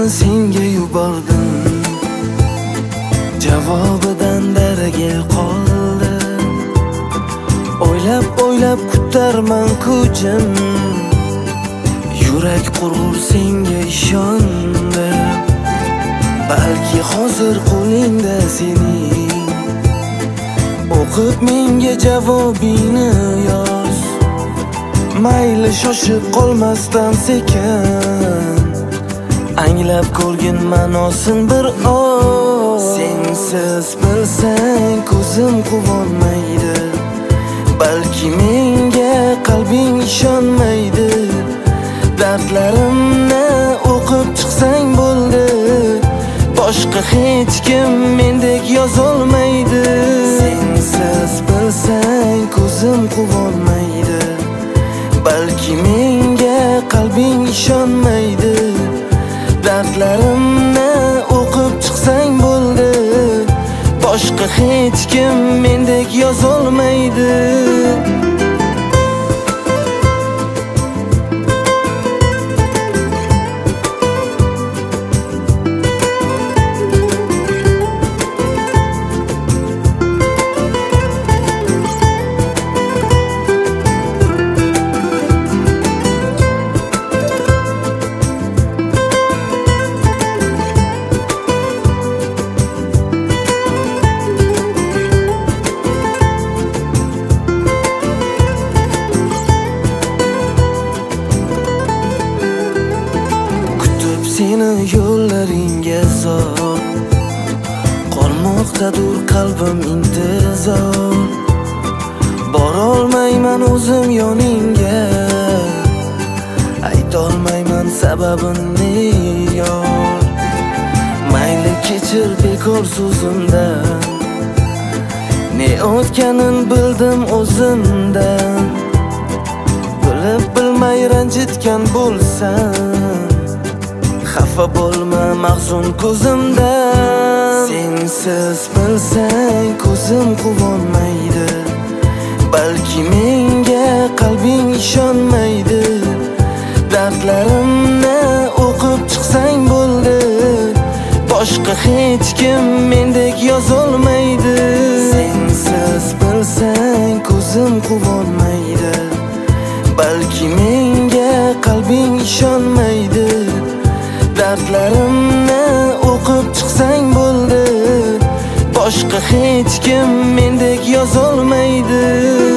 xatlarni senga yubordim, javobidan daragir qoldim. O'ylab kutarman ko'chim, yurak qurur senga ishondim. Balki hozir qo'lingda sening, o'qib menga javobingni yoz. Mayli shoshib qolmasdan sekin, anglab ko'rgin ma'nosin bir oz. Sensiz bilsang ko'zim quvonmaydi, balki menga qalbing ishonmaydi. Dardlarimni o'qib chiqsang bo'ldi, boshqa hech kim mendek yozolmaydi. Sensiz bilsang ko'zim quvonmaydi, balki menga qalbing ishonmaydi. Dardlarimni o'qib chiqsang bo'ldi, boshqa hech kim mendek yozolmaydi. Seni yo'llaringga zor, qolmoqdadur qalbim intizor. Borolmayman o'zim yoningga, aytolmayman sababini yor. Mayli kechir bekor so'zimdan, ne o'tganin bildim o'zimdan. Bilib bilmay ranjitgan bo'lsam, xafa bo'lma mahzun ko'zimdan. Sensiz bilsang ko'zim quvonmaydi, balki menga qalbing ishonmaydi. Dardlarimni o'qib chiqsang bo'ldi, boshqa hech kim mendek yozolmaydi. Sensiz bilsang ko'zim quvonmaydi, balki menga qalbing ishonmaydi. Dardlarimni o'qib chiqsang bo'ldi, boshqa hech kim mendek yozolmaydi.